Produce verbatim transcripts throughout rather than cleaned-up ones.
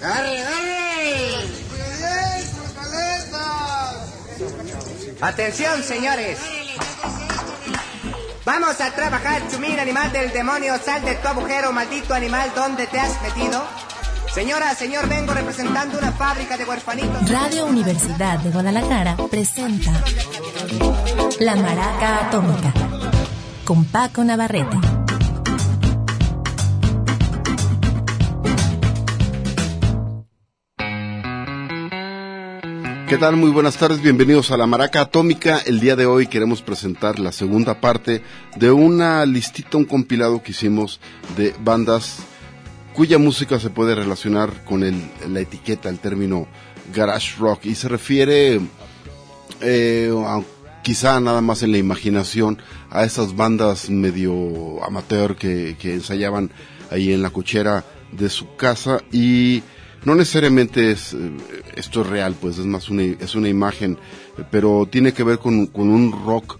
¡Arre, arre! Atención, señores. Vamos a trabajar, chumín, animal del demonio. Sal de tu agujero, maldito animal. ¿Dónde te has metido? Señora, señor, vengo representando una fábrica de huerfanitos. Radio Universidad de Guadalajara presenta La Maraca Atómica con Paco Navarrete. ¿Qué tal? Muy buenas tardes, bienvenidos a La Maraca Atómica. El día de hoy queremos presentar la segunda parte de una listita, un compilado que hicimos de bandas cuya música se puede relacionar con el, la etiqueta, el término garage rock, y se refiere eh, a, quizá nada más en la imaginación a esas bandas medio amateur que, que ensayaban ahí en la cochera de su casa, y no necesariamente es esto es real, pues es más una, es una imagen, pero tiene que ver con, con un rock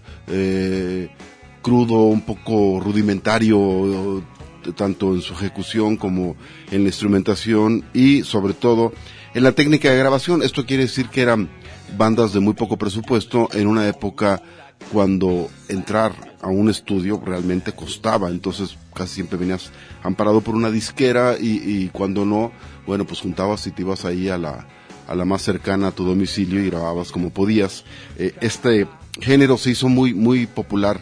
eh, crudo, un poco rudimentario, tanto en su ejecución como en la instrumentación y sobre todo en la técnica de grabación. Esto quiere decir que eran bandas de muy poco presupuesto en una época cuando entrar a un estudio realmente costaba, entonces casi siempre venías amparado por una disquera y, y cuando no, bueno, pues juntabas y te ibas ahí a la, a la más cercana a tu domicilio y grababas como podías. Eh, este género se hizo muy, muy popular,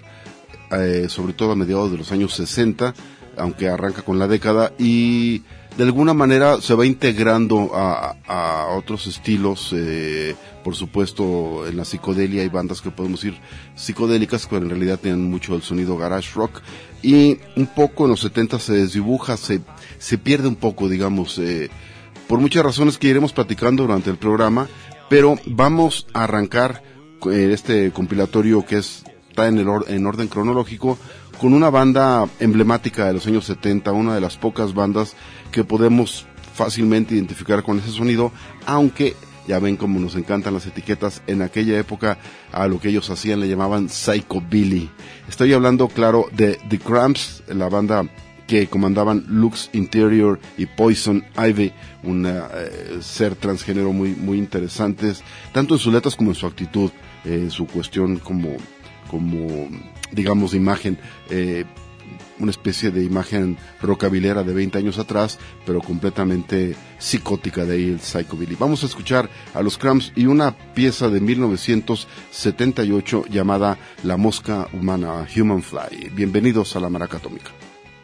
eh, sobre todo a mediados de los años sesenta, aunque arranca con la década, y de alguna manera se va integrando a, a otros estilos. Eh, por supuesto, en la psicodelia hay bandas que podemos decir psicodélicas, pero en realidad tienen mucho el sonido garage rock, y un poco en los setenta se desdibuja, se, se pierde un poco, digamos, eh, por muchas razones que iremos platicando durante el programa, pero vamos a arrancar eh, este compilatorio que es, está en, el or, en orden cronológico, con una banda emblemática de los años setenta, una de las pocas bandas que podemos fácilmente identificar con ese sonido, aunque ya ven cómo nos encantan las etiquetas. En aquella época a lo que ellos hacían le llamaban psychobilly. Estoy hablando, claro, de The Cramps, la banda que comandaban Lux Interior y Poison Ivy, un eh, ser transgénero muy muy interesantes, tanto en sus letras como en su actitud, eh, su cuestión como como digamos de imagen, eh, una especie de imagen rockabilera de veinte años atrás, pero completamente psicótica, de ahí el psychobilly. Vamos a escuchar a los Cramps y una pieza de mil novecientos setenta y ocho llamada La Mosca Humana, Human Fly. Bienvenidos a La Maraca Atómica.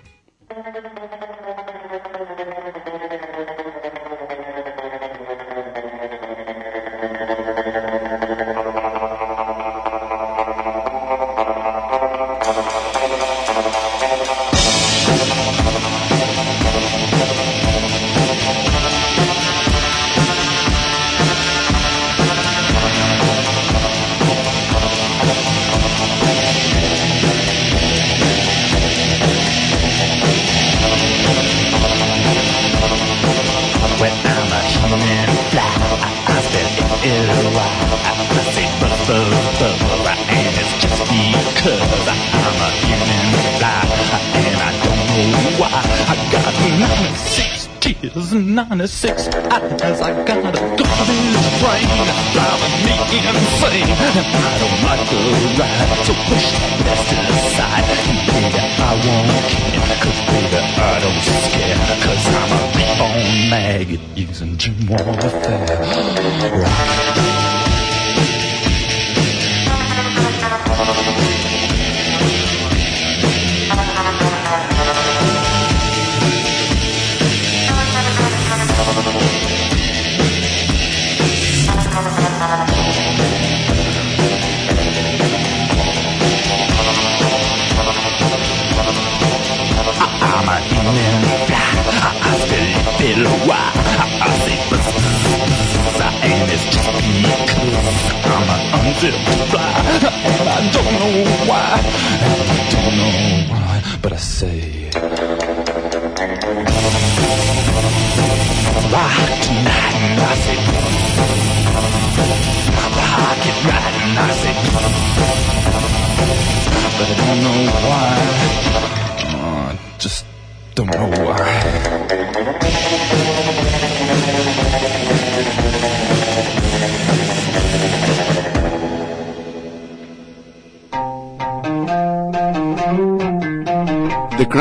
ninety-six eyes, I got a garbage brain driving me insane, and I don't like the ride, so push that aside. Baby, I won't care, cause baby, I don't scare, cause I'm a reborn maggot using gym warfare. Rock. I'm a human fly, I still feel why I say buzz, and it's just because I'm an unzipped fly, and I don't know why, and I don't know why, but I say rock tonight, and I say rock it right, and I say, but I don't know why, uh, just don't know why.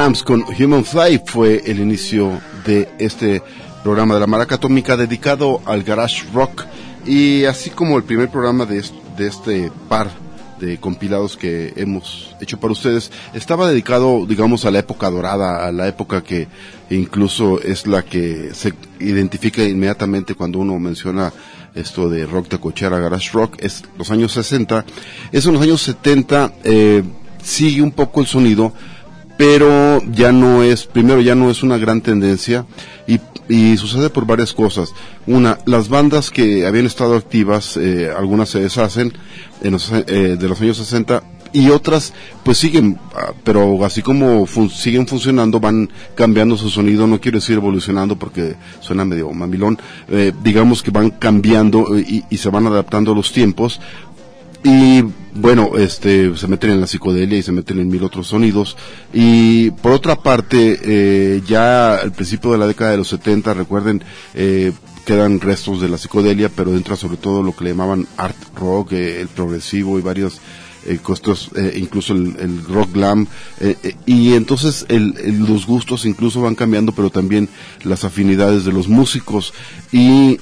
Cramps con Human Fly fue el inicio de este programa de la Maraca Atómica dedicado al garage rock, y así como el primer programa de, de este par de compilados que hemos hecho para ustedes estaba dedicado, digamos, a la época dorada, a la época que incluso es la que se identifica inmediatamente cuando uno menciona esto de rock de cochera, garage rock, es los años sesenta. Eso en los años setenta eh, sigue un poco el sonido, pero ya no es, primero ya no es una gran tendencia, y, y sucede por varias cosas. Una, las bandas que habían estado activas, eh, algunas se deshacen en los, eh, de los años sesenta, y otras pues siguen, pero así como fun- siguen funcionando, van cambiando su sonido. No quiero decir evolucionando porque suena medio mamilón, eh, digamos que van cambiando y, y se van adaptando a los tiempos. Y bueno, este, se meten en la psicodelia y se meten en mil otros sonidos. Y por otra parte, eh, ya al principio de la década de los setenta, recuerden, eh, quedan restos de la psicodelia, pero entra sobre todo lo que le llamaban art rock, eh, el progresivo y varios eh, costos, eh, incluso el, el rock glam, eh, eh, y entonces el, el, los gustos incluso van cambiando, pero también las afinidades de los músicos. Y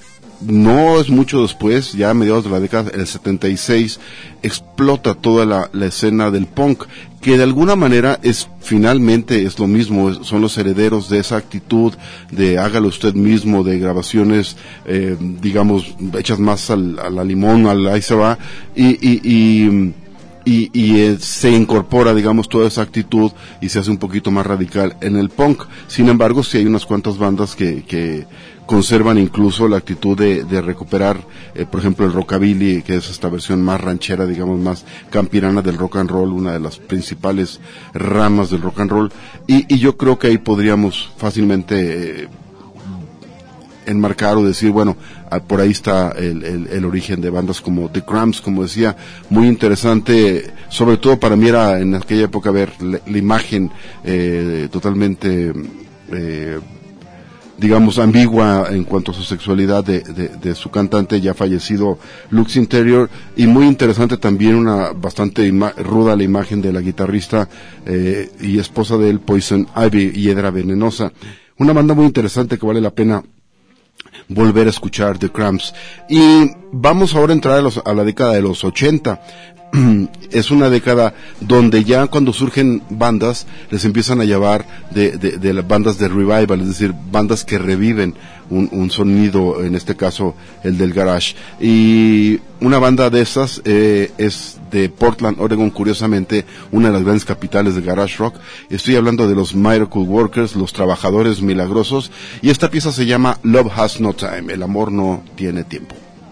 no es mucho después, ya a mediados de la década del setenta y seis, explota toda la, la escena del punk, que de alguna manera es, finalmente es lo mismo, es, son los herederos de esa actitud de hágalo usted mismo, de grabaciones, eh, digamos, hechas más al, a la limón, al ahí se va, y, y, y y, y eh, se incorpora, digamos, toda esa actitud y se hace un poquito más radical en el punk. Sin embargo, sí hay unas cuantas bandas que, que conservan incluso la actitud de, de recuperar, eh, por ejemplo, el rockabilly, que es esta versión más ranchera, digamos, más campirana del rock and roll, una de las principales ramas del rock and roll, y, y yo creo que ahí podríamos fácilmente eh, enmarcar o decir, bueno, por ahí está el, el, el origen de bandas como The Cramps, como decía, muy interesante, sobre todo para mí era en aquella época ver la, la imagen eh, totalmente, eh, digamos, ambigua en cuanto a su sexualidad de, de, de su cantante ya fallecido, Lux Interior, y muy interesante también una bastante ima- ruda la imagen de la guitarrista eh, y esposa de él, Poison Ivy, Hiedra Venenosa. Una banda muy interesante que vale la pena volver a escuchar, The Cramps. Y vamos ahora a entrar a, los, a la década de los ochenta. Es una década donde ya cuando surgen bandas les empiezan a llevar de, de, de las bandas de revival, es decir, bandas que reviven un, un sonido, en este caso el del garage. Y una banda de esas eh, es de Portland, Oregon, curiosamente una de las grandes capitales del garage rock. Estoy hablando de los Miracle Workers, los Trabajadores Milagrosos, y esta pieza se llama Love Has No Time, el amor no tiene tiempo.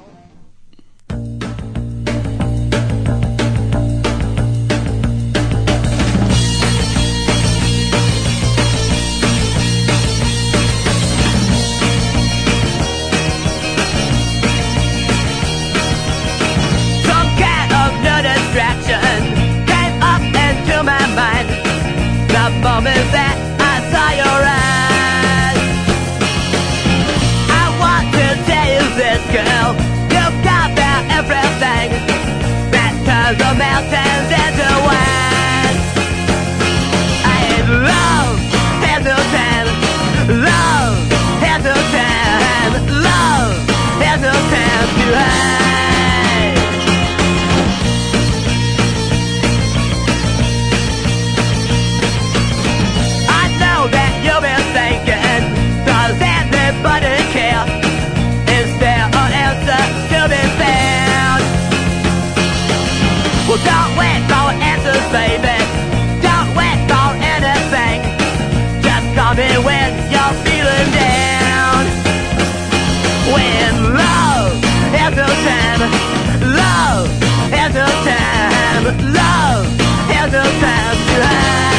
Moment that I saw your eyes, I want to tell you this, girl, you've got about everything that turns the mountains into wine. And love has no time, love has no time, love has no time to hide. Well, don't wait for answers, baby. Don't wait for anything. Just call me when you're feeling down. When love has no time, love has no time, love has no time to hide.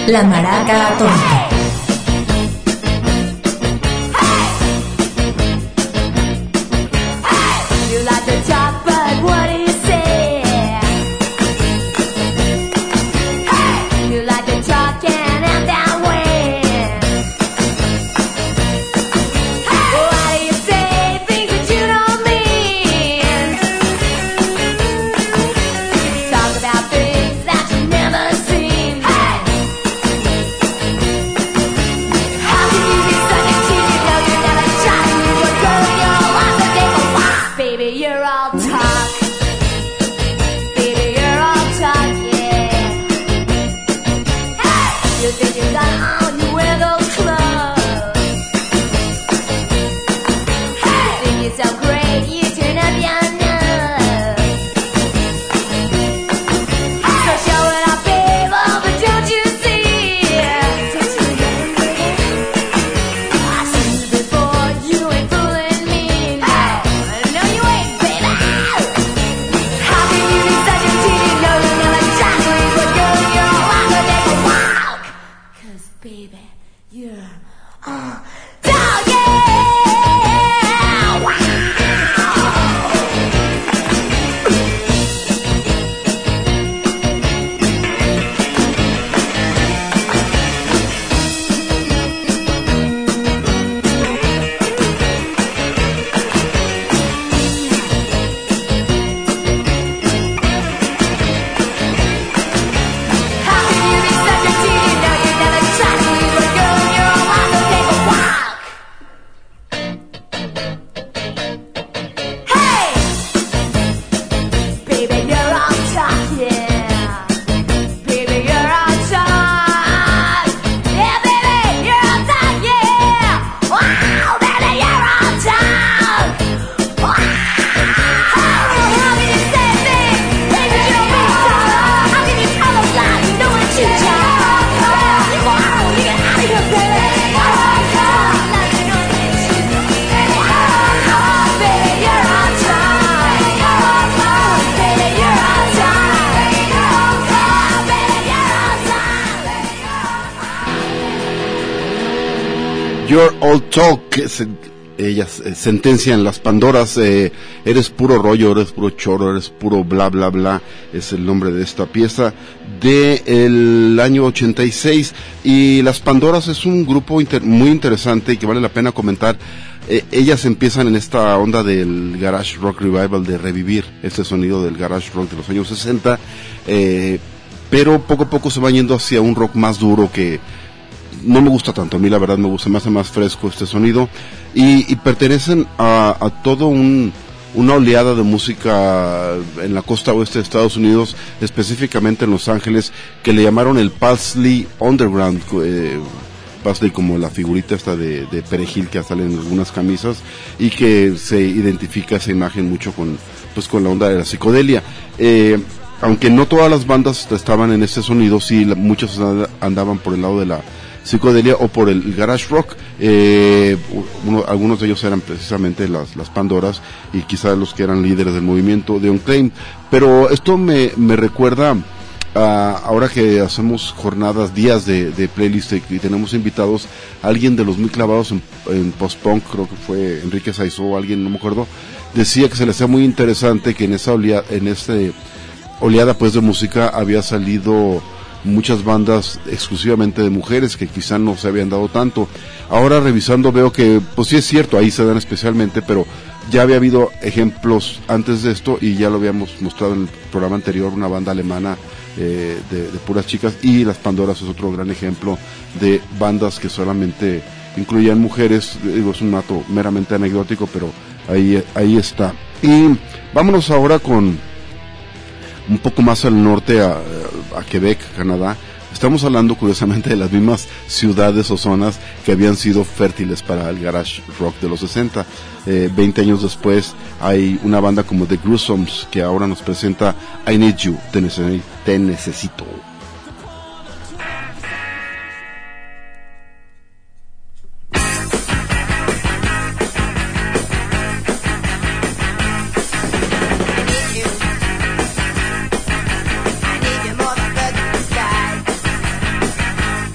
La Maraca Atómica. You like to talk, but what do you say? Hey, you like to talk and act that way. Hey, why do you say things that you don't mean? Talk about things that you've never seen. Hey, how can you be such a tease? You know you never try to use your girl in your life to take a walk. Baby, you're all talk. Baby, you're all talk, yeah. Hey, you think you got on, you wear those clothes. Hey, you think you're so great, you turn up your nose. Hey, so show it off, babe, oh, but don't you see? Don't you I've seen you before, you ain't fooling me, no. No, you ain't, baby. How can you be such a tease? No, you never try to leave a girl in your life to take a walk. 'Cause, baby, you're all dog, yeah. Wow. How can you be such a tease? No, you never try to leave a girl in your life to take a walk. Hey, baby, you're all talk, yeah. Baby, you're all talk. Yeah, baby, you're all talk, yeah. Wow, baby, you're all talk. Wow. How can you say things, things that you don't mean? How can you tell a lie? You know what you talk. Wow, you get out of here, baby. Baby, you're all talk. Baby, you're all talk. Baby, you're all talk. Your Old Talk, se- ellas eh, sentencian las Pandoras, eh, eres puro rollo, eres puro choro, eres puro bla bla bla, es el nombre de esta pieza de el año ochenta y seis, y las Pandoras es un grupo inter- muy interesante y que vale la pena comentar. Eh, ellas empiezan en esta onda del garage rock revival, de revivir este sonido del garage rock de los años sesenta, eh, pero poco a poco se van yendo hacia un rock más duro que no me gusta tanto. A mí la verdad me gusta, me hace más fresco este sonido, y, y pertenecen a, a todo un una oleada de música en la costa oeste de Estados Unidos, específicamente en Los Ángeles, que le llamaron el Paisley Underground, eh, Paisley como la figurita esta de, de perejil que sale en algunas camisas, y que se identifica esa imagen mucho con, pues, con la onda de la psicodelia. Eh, aunque no todas las bandas estaban en este sonido, sí, la, muchos andaban por el lado de la psicodelia o por el garage rock. Eh, uno, algunos de ellos eran precisamente las, las Pandoras, y quizás los que eran líderes del movimiento de Unclaimed. Pero esto me, me recuerda a, ahora que hacemos jornadas, días de, de playlist, y, y tenemos invitados a alguien de los muy clavados en, en post-punk, creo que fue Enrique Saizó o alguien, no me acuerdo, decía que se le hacía muy interesante que en esa oleada, en este oleada pues de música había salido muchas bandas exclusivamente de mujeres que quizá no se habían dado tanto. Ahora revisando veo que pues sí es cierto, ahí se dan especialmente, pero ya había habido ejemplos antes de esto, y ya lo habíamos mostrado en el programa anterior, una banda alemana eh, de, de puras chicas, y las Pandoras es otro gran ejemplo de bandas que solamente incluían mujeres. Digo, es un dato meramente anecdótico, pero ahí, ahí está. Y vámonos ahora con un poco más al norte, a, a Quebec, Canadá. Estamos hablando curiosamente de las mismas ciudades o zonas que habían sido fértiles para el garage rock de los sesenta. Eh, veinte años después hay una banda como The Gruesomes que ahora nos presenta I Need You, te, nece- te necesito. I need you more than birds in the sky.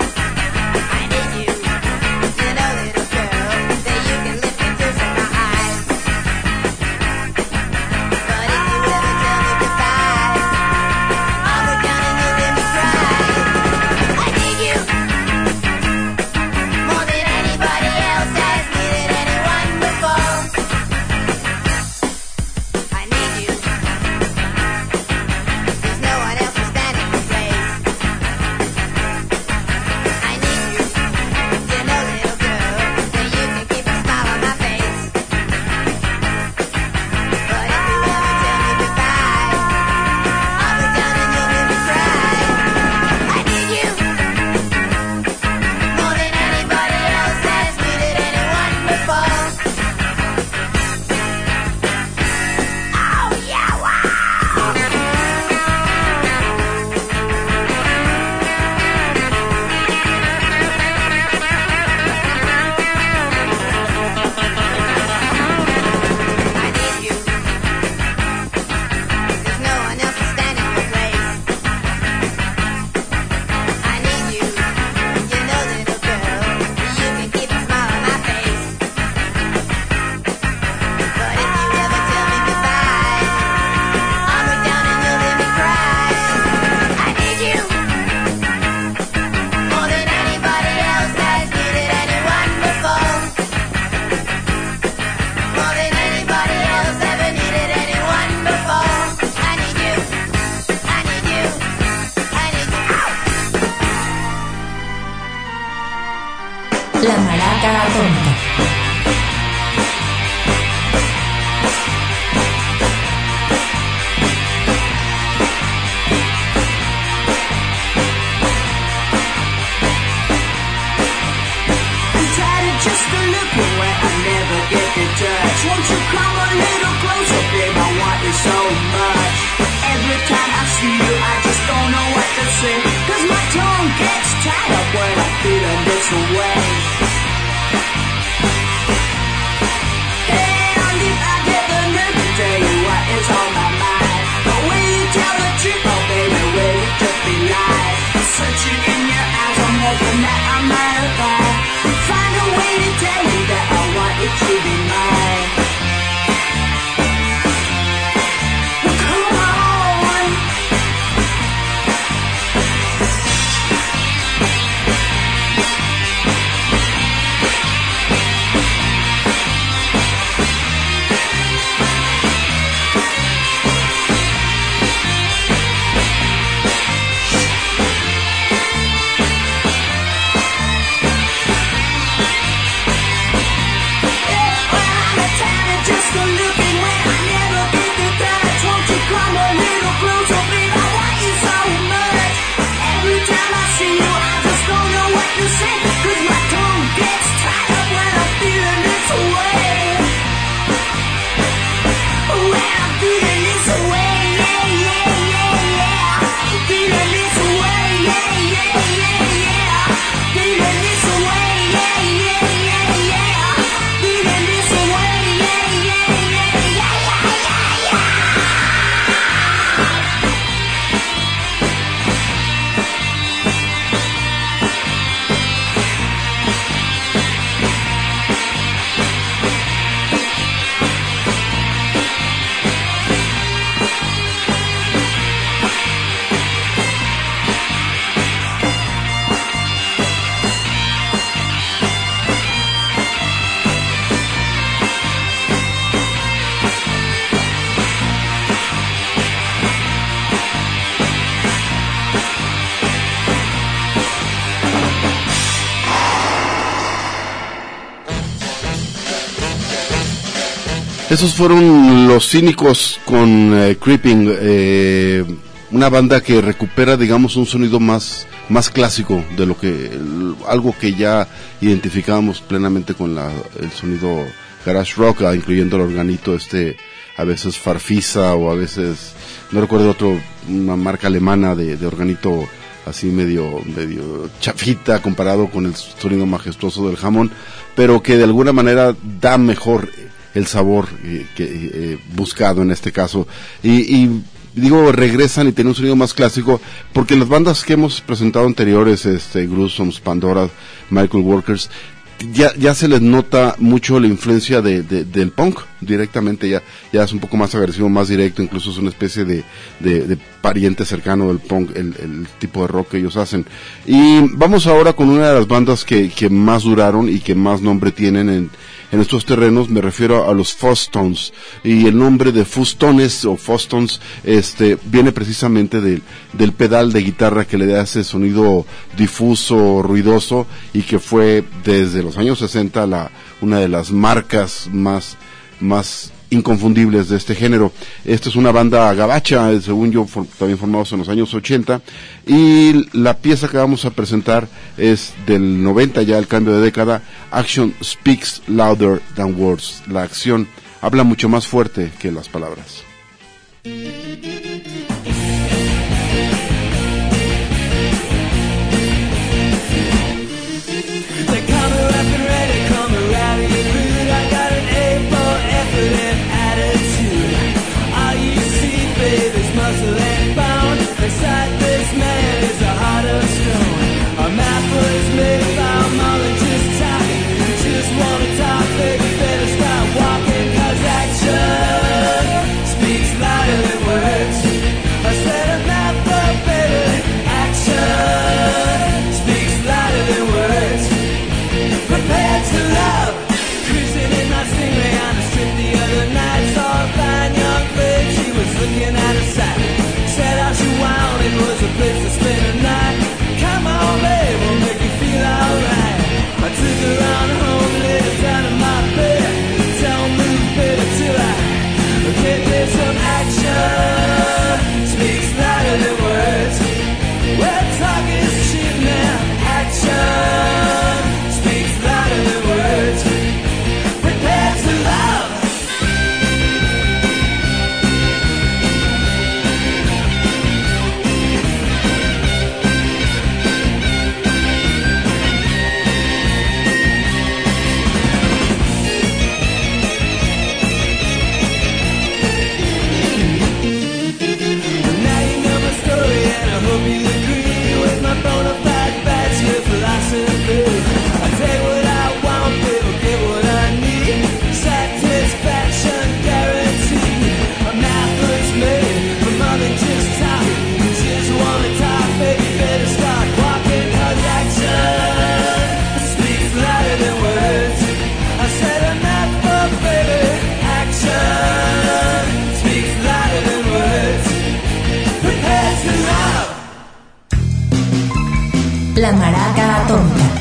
Maraca Atómica. Won't you come a little closer, babe? I want you so much. Every time I see you, I just don't know what to say. Cause my tongue gets tied up when I'm feeling this way. And if I get the nerve to tell you what is on my mind, but when you tell the truth, oh baby, will it just be lies? Searching in your eyes, I'm hoping that I might have found. Find a way to tell you that I want you to be mine. Esos fueron Los Cínicos con eh, Creeping, eh, una banda que recupera, digamos, un sonido más más clásico de lo que el, algo que ya identificábamos plenamente con la, el sonido garage rock, ah, incluyendo el organito este, a veces Farfisa o a veces no recuerdo otro, una marca alemana de, de organito así medio medio chafita comparado con el sonido majestuoso del Hammond, pero que de alguna manera da mejor el sabor eh, que eh, buscado en este caso, y, y digo regresan y tienen un sonido más clásico porque las bandas que hemos presentado anteriores, este Gruesomes, Pandora, Michael Workers, ya ya se les nota mucho la influencia de, de del punk directamente, ya ya es un poco más agresivo, más directo, incluso es una especie de de, de pariente cercano del punk, el, el tipo de rock que ellos hacen. Y vamos ahora con una de las bandas que que más duraron y que más nombre tienen en en estos terrenos, me refiero a los Fuzz-Tones, y el nombre de Fuzz-Tones o Fuzz-Tones este viene precisamente del del pedal de guitarra que le da ese sonido difuso, ruidoso, y que fue desde los años sesenta la una de las marcas más más inconfundibles de este género. Esta es una banda gabacha, según yo, for, también formados en los años ochenta, y la pieza que vamos a presentar es del noventa, ya el cambio de década. Action speaks louder than words. La acción habla mucho más fuerte que las palabras. Beside this man is a heart of stone. A mouthful is made by more than just talking. You just wanna talk, baby, better start walking. Cause action speaks louder than words. I said a mouthful, baby, action speaks louder than words. Prepared to love, cruising in my Stingray on the strip the other night. Saw a fine young bitch, she was looking at her side. Said all she wanted was a place to spend the night. Come on, babe, we'll make you feel alright. I took her on home. La Maraca Atómica.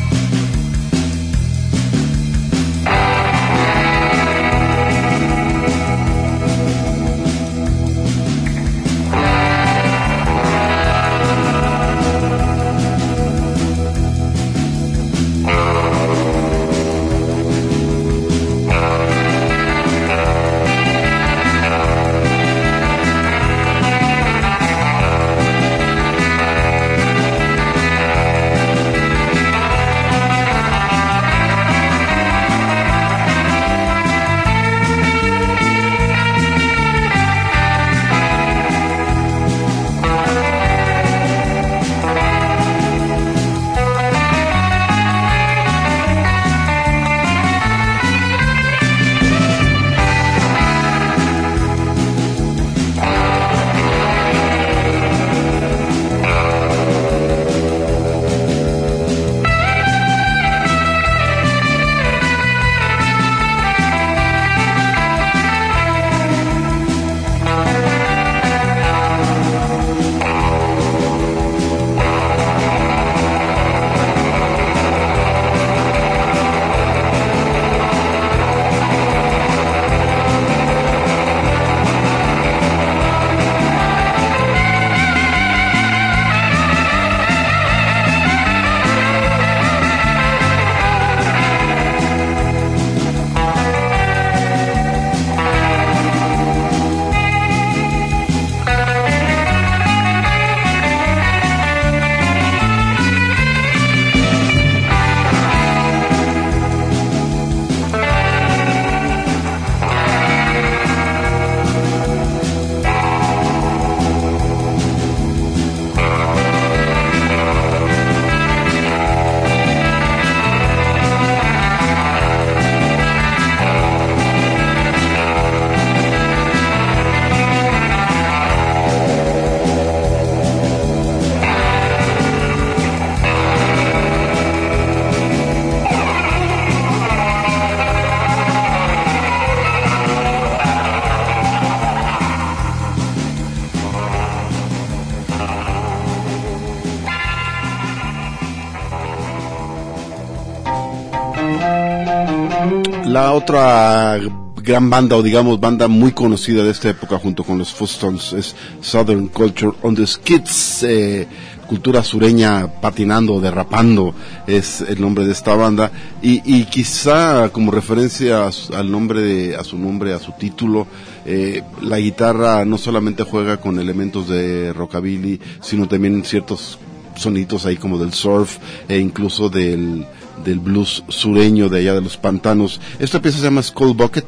La otra gran banda, o digamos banda muy conocida de esta época junto con los Fuzz-Tones, es Southern Culture on the Skids, eh, cultura sureña patinando, derrapando, es el nombre de esta banda, y, y quizá como referencia a su, al nombre de, a su nombre, a su título, eh, la guitarra no solamente juega con elementos de rockabilly, sino también ciertos sonidos ahí como del surf e incluso del del blues sureño de allá de los pantanos. Esta pieza se llama Skull Bucket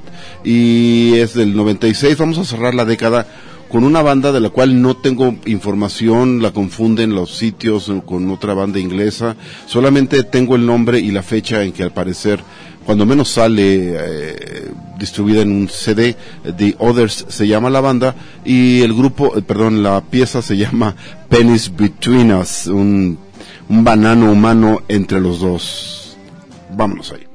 y es del noventa y seis. Vamos a cerrar la década con una banda de la cual no tengo información, la confunden los sitios con otra banda inglesa, solamente tengo el nombre y la fecha en que al parecer, cuando menos sale eh, distribuida en un C D, The Others se llama la banda, y el grupo, eh, perdón, la pieza se llama Pennies Between Us, un, un banano humano entre los dos. Vámonos ahí.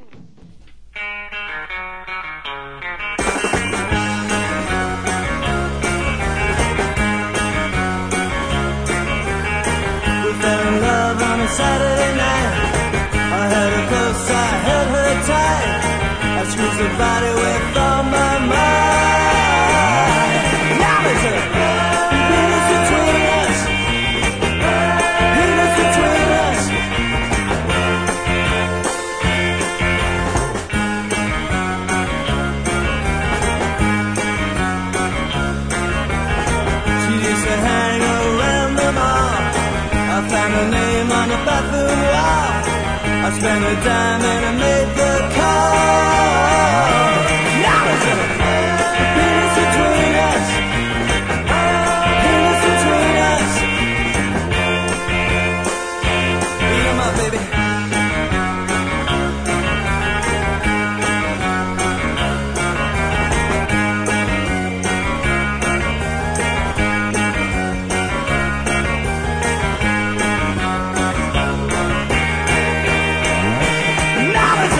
Saturday night, I had her close, I held her tight, I squeezed her body with all my might. Now there's a penis between us, penis between us. She used to hang around the mall, I found her name on the bathroom wall. I spent a dime and I made the call. Now there's a penis between us, penis between us. Beat 'em up, baby. Now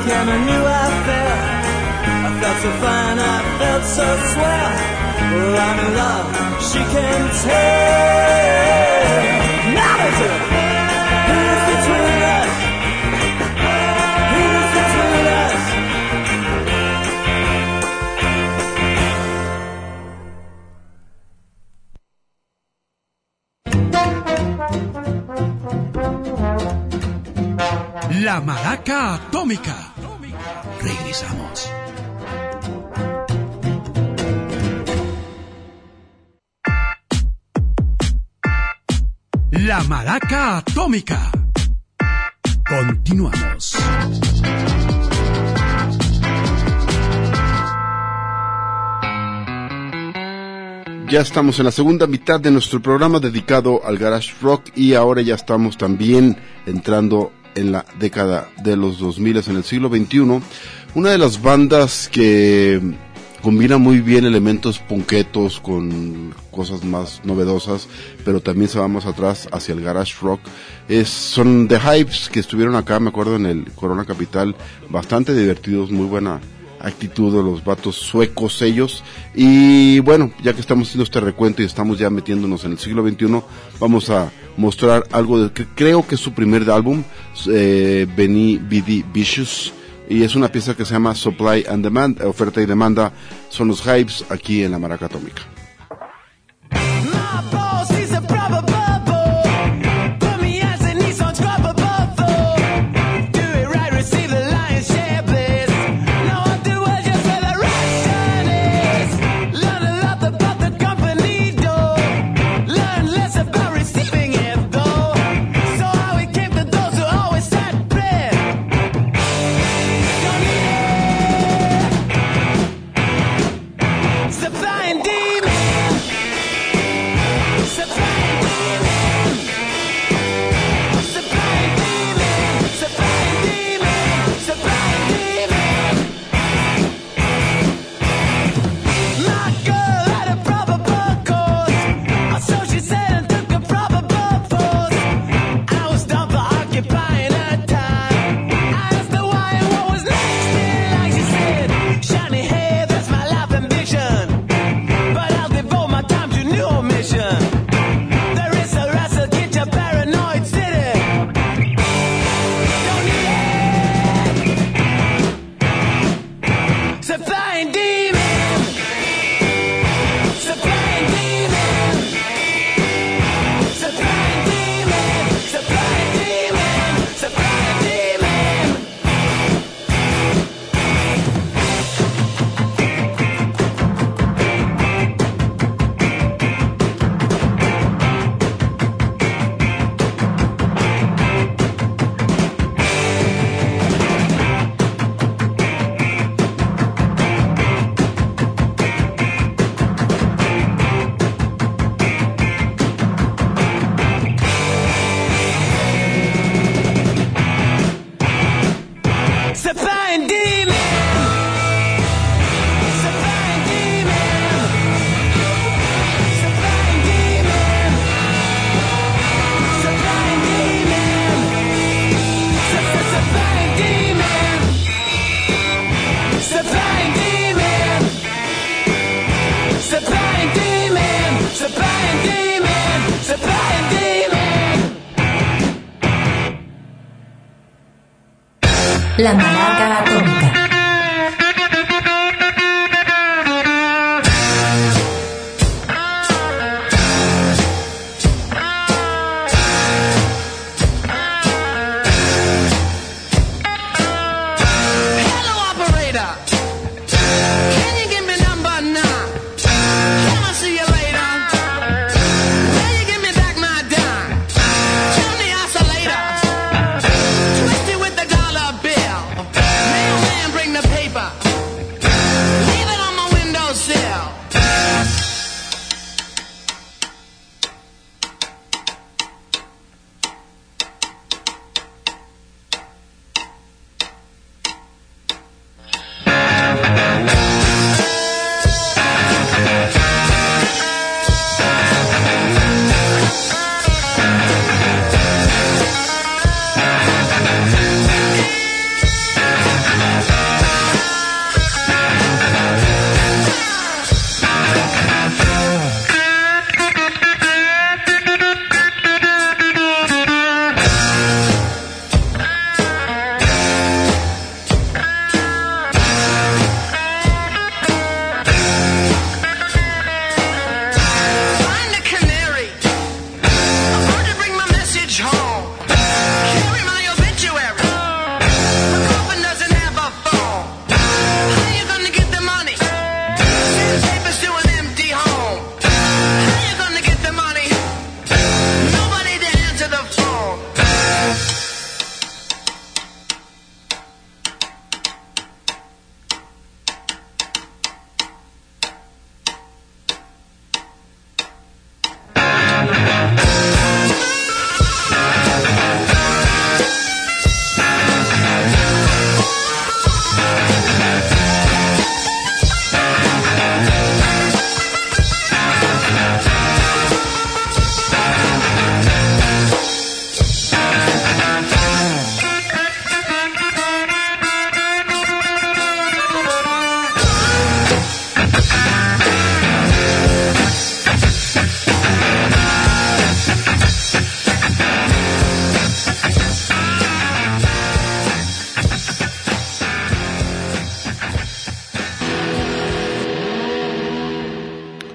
came, I knew I felt. I felt so fine, I felt so swell. Well, I'm in love, she can tell. Now it's a who's between us? Who's between us? La Maraca Atómica. Regresamos. La Maraca Atómica. Continuamos. Ya estamos en la segunda mitad de nuestro programa dedicado al garage rock y ahora ya estamos también entrando en la década de los dos mil, en el siglo veintiuno. Una de las bandas que combina muy bien elementos punketos con cosas más novedosas, pero también se va más atrás hacia el garage rock. Es, son The Hives, que estuvieron acá, me acuerdo, en el Corona Capital, bastante divertidos, muy buena actitud de los vatos suecos ellos. Y bueno, ya que estamos haciendo este recuento y estamos ya metiéndonos en el siglo veintiuno, vamos a mostrar algo de que creo que es su primer álbum, eh, Benny B D Vicious, y es una pieza que se llama Supply and Demand, oferta y demanda. Son los Hives aquí en la Maraca Atómica. La Maraca Atómica. Twisted with the dollar bill. Man,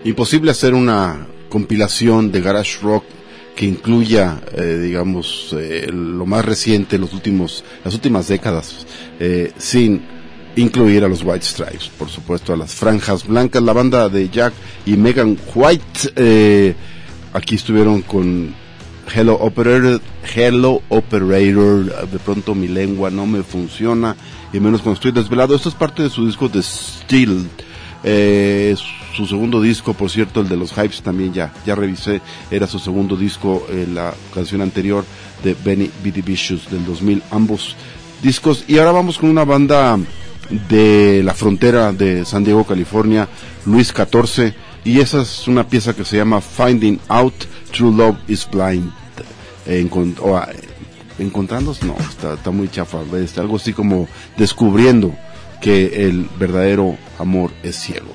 imposible hacer una compilación de garage rock que incluya, eh, digamos, eh, lo más reciente, los últimos, las últimas décadas, eh, sin incluir a los White Stripes, por supuesto, a las Franjas Blancas, la banda de Jack y Megan White. Eh, aquí estuvieron con Hello Operator, Hello Operator, de pronto mi lengua no me funciona, y menos cuando estoy desvelado. Esto es parte de su disco de Steel, eh, su segundo disco, por cierto, el de los Hypes también ya, ya revisé, era su segundo disco, eh, la canción anterior de Benny B D Vicious del dos mil, ambos discos. Y ahora vamos con una banda de la frontera de San Diego, California, Luis catorce, y esa es una pieza que se llama Finding Out True Love is Blind. Eh, encont- o, eh, encontrándose, no, está, está muy chafa, está algo así como descubriendo que el verdadero amor es ciego.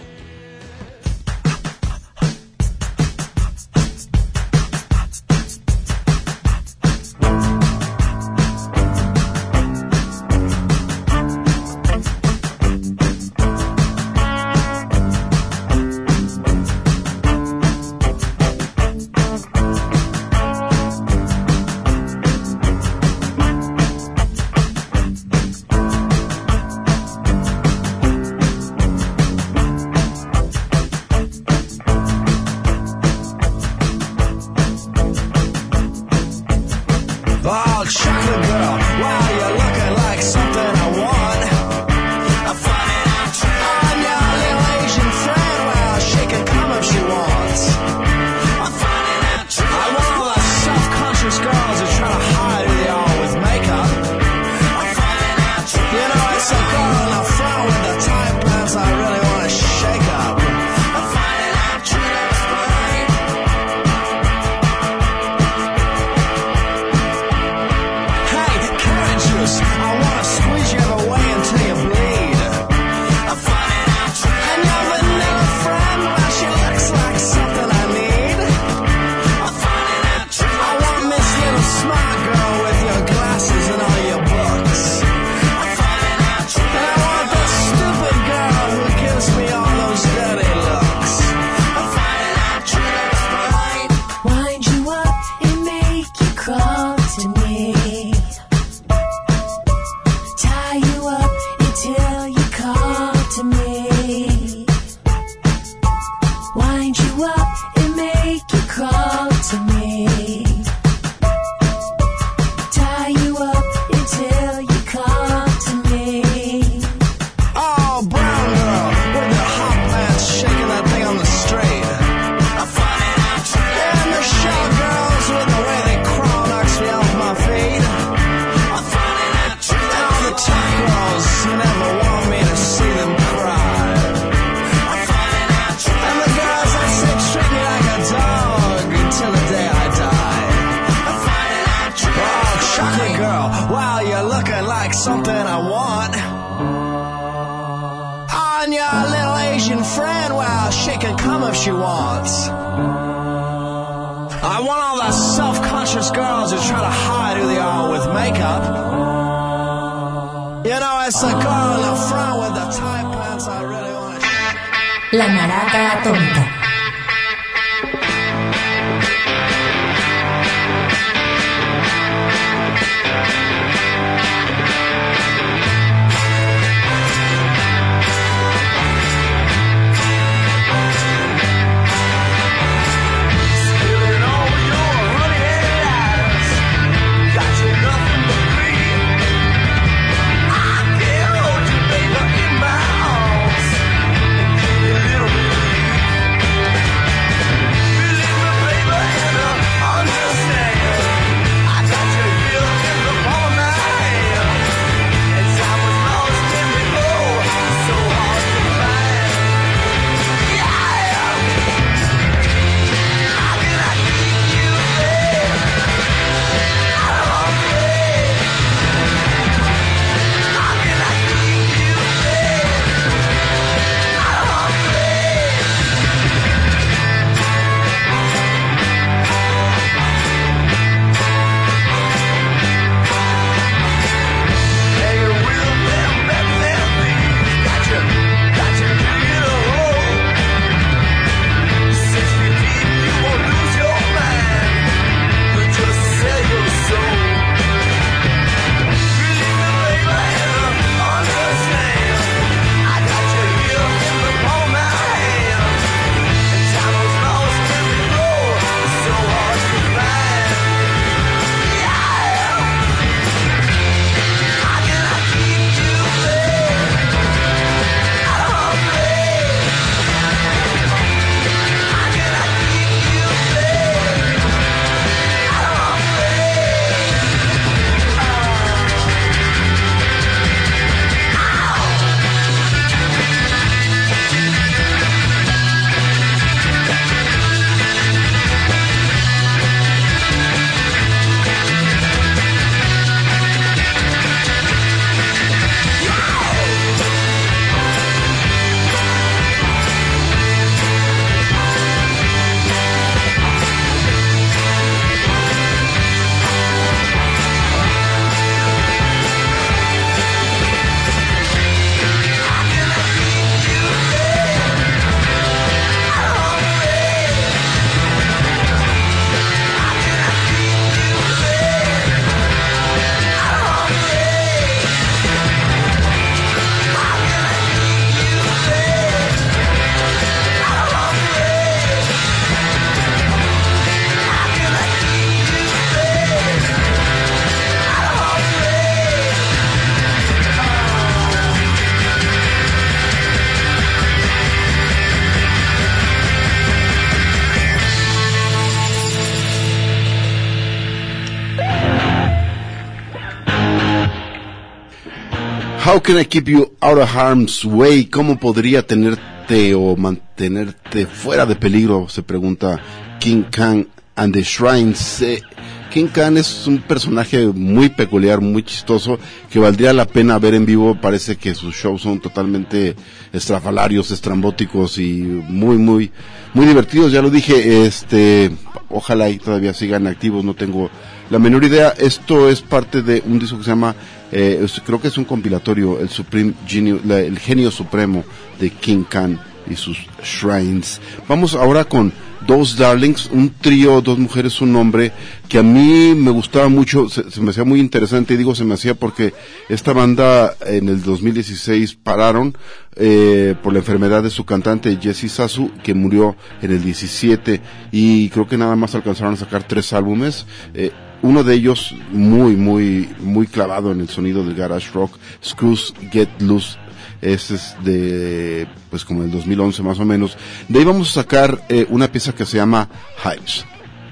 La Maraca Atómica. Little How can I keep you out of harm's way? ¿Cómo podría tenerte o mantenerte fuera de peligro? Se pregunta King Khan and the Shrines. Eh, King Khan es un personaje muy peculiar, muy chistoso, que valdría la pena ver en vivo. Parece que sus shows son totalmente estrafalarios, estrambóticos y muy, muy, muy divertidos. Ya lo dije, este, ojalá y todavía sigan activos, no tengo la menor idea. Esto es parte de un disco que se llama, eh, creo que es un compilatorio, el Supreme Genio, la, el genio supremo de King Khan y sus Shrines. Vamos ahora con Those Darlings, un trío, dos mujeres, un hombre, que a mí me gustaba mucho, se, se me hacía muy interesante, y digo se me hacía porque esta banda en el dos mil dieciséis pararon eh, por la enfermedad de su cantante Jesse Sasu, que murió en el diecisiete, y creo que nada más alcanzaron a sacar tres álbumes. Eh, uno de ellos muy, muy, muy clavado en el sonido del garage rock, Screws Get Loose. Ese es de, pues como el dos mil once más o menos. De ahí vamos a sacar eh, una pieza que se llama Hives.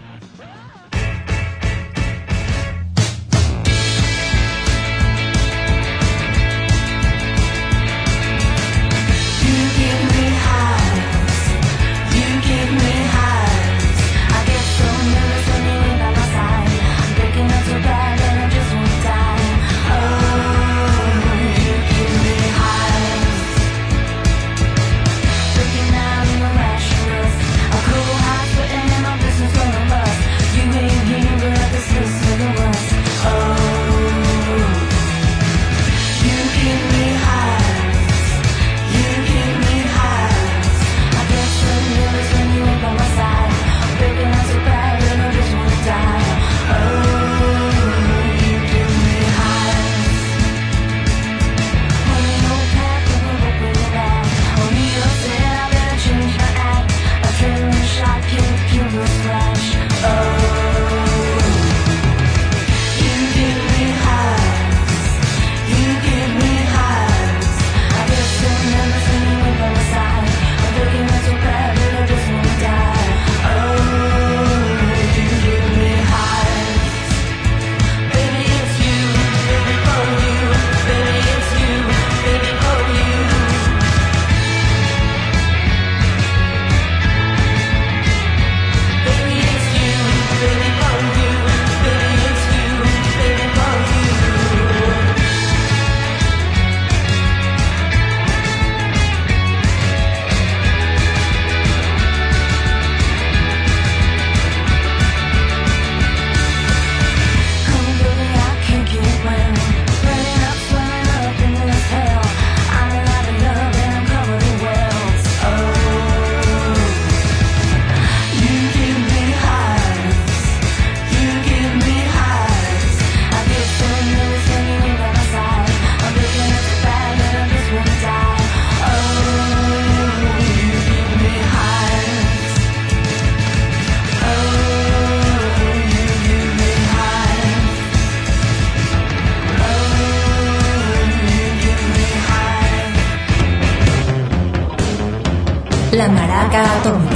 La Maraca Atómica.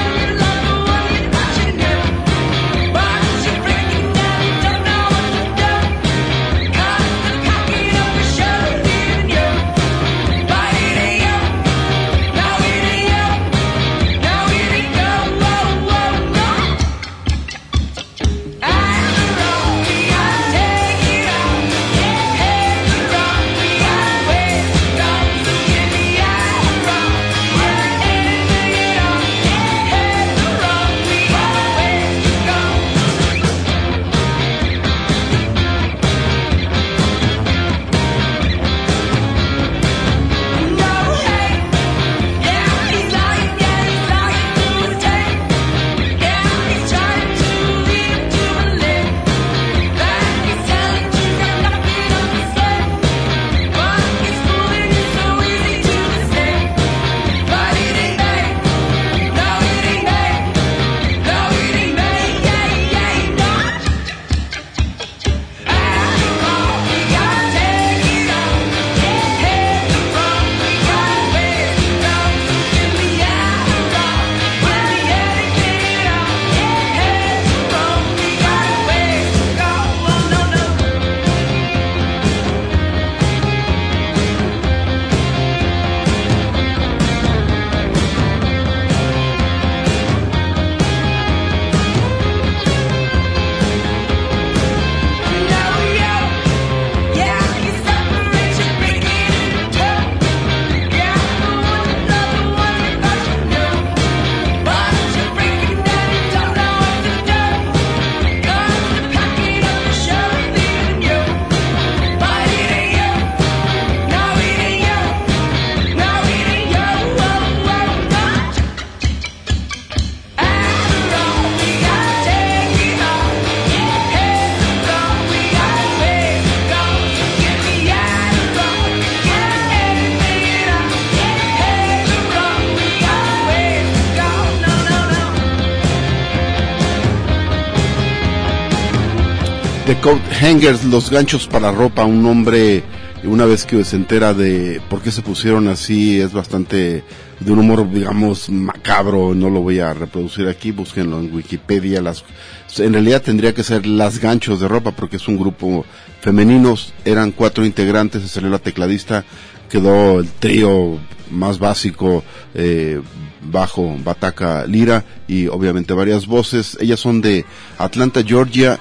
But you're breaking down, don't know what to do. The Coat Hangers, los ganchos para ropa. Un hombre, una vez que se entera de por qué se pusieron así, es bastante de un humor, digamos, macabro. No lo voy a reproducir aquí, búsquenlo en Wikipedia. Las, en realidad tendría que ser Las Ganchos de Ropa, porque es un grupo femeninos. Eran cuatro integrantes, se salió la tecladista, quedó el trío más básico, eh, bajo, bataca, lira y obviamente varias voces. Ellas son de Atlanta, Georgia,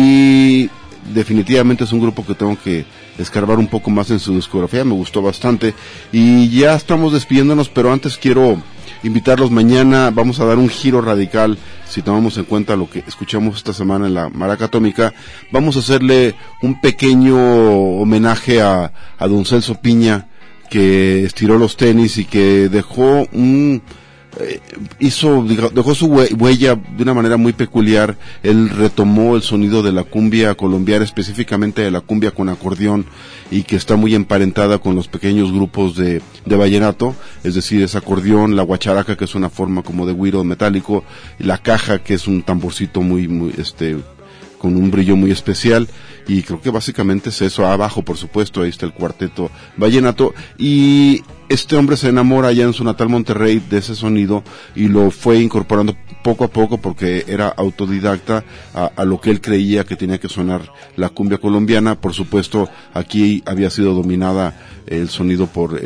y definitivamente es un grupo que tengo que escarbar un poco más en su discografía. Me gustó bastante y ya estamos despidiéndonos, pero antes quiero invitarlos. Mañana vamos a dar un giro radical, si tomamos en cuenta lo que escuchamos esta semana en la Maraca Atómica. Vamos a hacerle un pequeño homenaje a, a don Celso Piña, que estiró los tenis y que dejó un eh, hizo dejó su huella de una manera muy peculiar. Él retomó el sonido de la cumbia colombiana, específicamente de la cumbia con acordeón, y que está muy emparentada con los pequeños grupos de, de vallenato, es decir, es acordeón, la guacharaca, que es una forma como de güiro metálico, y la caja, que es un tamborcito muy, muy, este, con un brillo muy especial. Y creo que básicamente es eso. Abajo, por supuesto, ahí está el cuarteto vallenato, y este hombre se enamora allá en su natal Monterrey de ese sonido y lo fue incorporando poco a poco, porque era autodidacta a, a lo que él creía que tenía que sonar la cumbia colombiana. Por supuesto, aquí había sido dominada el sonido por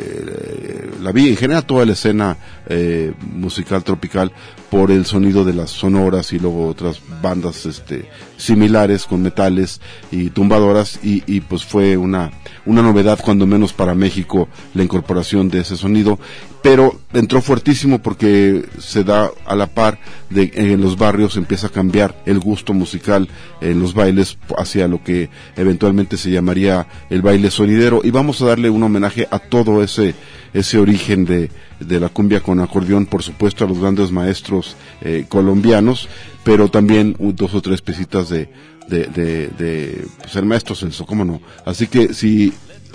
eh, la vía, en general toda la escena eh, musical tropical, por el sonido de las sonoras y luego otras bandas este similares con metales y tumbadoras, y, y pues fue una una novedad, cuando menos para México, la incorporación de ese sonido. Pero entró fuertísimo porque se da a la par de en los barrios empieza a cambiar el gusto musical en los bailes hacia lo que eventualmente se llamaría el baile sonidero, y vamos a darle un homenaje a todo ese ese origen de de la cumbia con acordeón, por supuesto a los grandes maestros eh, colombianos, pero también uh, dos o tres piecitas de de de, de pues el maestro Celso, cómo no. Así que si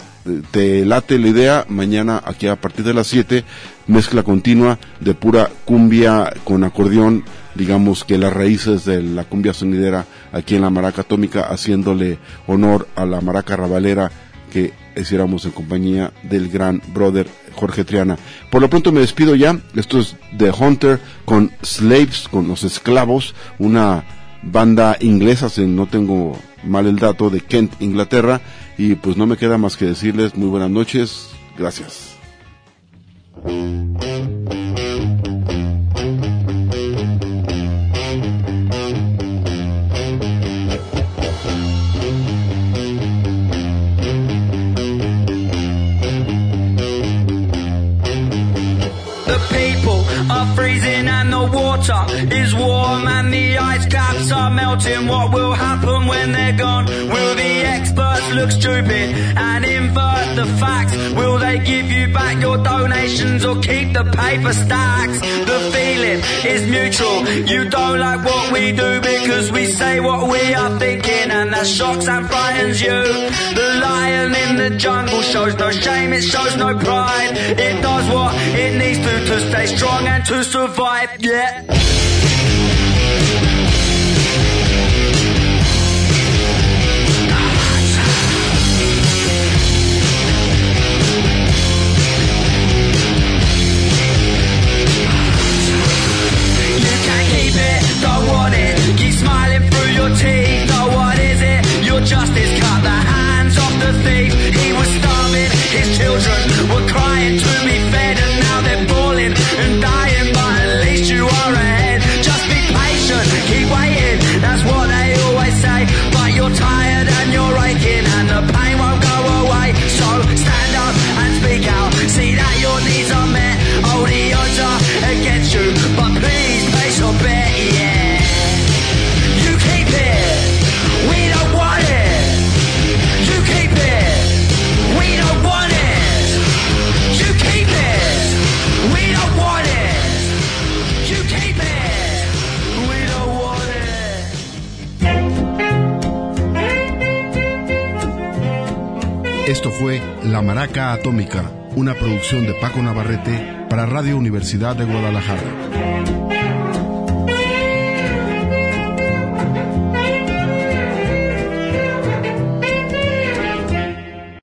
te late la idea, mañana aquí a partir de las siete, mezcla continua de pura cumbia con acordeón, digamos que las raíces de la cumbia sonidera aquí en la Maraca Atómica, haciéndole honor a la maraca rabalera que hiciéramos en compañía del gran brother Jorge Triana. Por lo pronto me despido ya. Esto es The Hunter con Slaves, con los esclavos, una banda inglesa, si no tengo mal el dato, de Kent, Inglaterra. Y pues no me queda más que decirles muy buenas noches. Gracias. Freezing and the water is warm and the ice caps are melting. What will happen when they're gone? Will the experts look stupid and invert the facts? Will they give you back your donations or keep the paper stacks? The feeling is mutual. You don't like what we do because we say what we are thinking, and that shocks and frightens you. The lion in the jungle shows no shame, it shows no pride. It does what it needs to to stay strong and to survive, yeah. You can't keep it, don't want it. Keep smiling through your teeth. Oh, what is it? Your justice cut the hands off the thief. He was starving, his children were crying to be fed, and now they're falling and dying, but at least you are ahead. Just be patient, keep waiting, that's what they always say. But you're tired and you're aching and the pain won't go away. So stand up and speak out, see that your needs are met. Oh, the odds are against you, but please place your bet, yeah. You keep it, we don't want it. You keep it, we don't want it. You keep it, we don't want it. You keep it, we don't want it. Esto fue La Maraca Atómica, una producción de Paco Navarrete para Radio Universidad de Guadalajara.